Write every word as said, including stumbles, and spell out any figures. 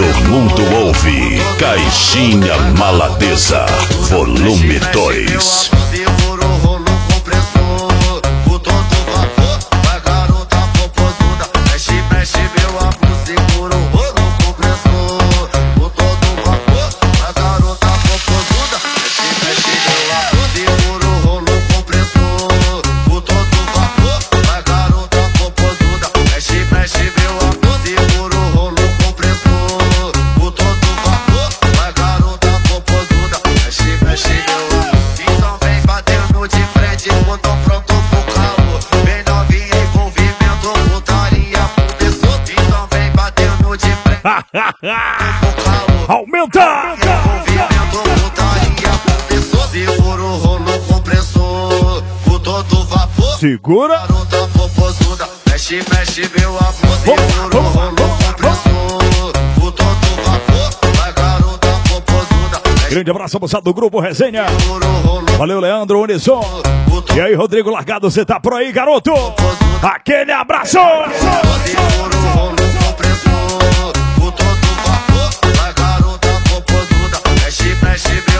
Todo mundo ouve. Caixinha Maladeza, volume dois. Segura o rolo compressor, o todo vapor, vai garota popozuda. Mexe, mexe meu amor, segura o rolo compressor, o todo vapor, vai garota popozuda. Mexe, mexe meu amor, segura o rolo compressor, o todo vapor, vai garota popozuda. Mexe, mexe meu amor, segura o rolo compressor, o todo vapor, vai garota popozuda. Mexe, mexe meu amor. Então vem batendo de frente, eu tô pronto pro caô. Vem novinha, envolvimento, putaria começou. Então vem batendo de frente pro caô. Aumenta! Envolvimento, putaria começou. Segura o rolo compressor, o todo vapor. Segura. Garota popozuda, mexe, mexe meu amor. Segura o rolo compressor, o todo vapor. Vai garota popozuda. Grande abraço, moçada do Grupo Resenha. Segura o rolo. Valeu, Leandro Unison. E aí, Rodrigo Largado, você tá por aí, garoto? Aquele abraço! Segura o rolo compressor, o todo vapor, vai garota popozuda, mexe, mexe,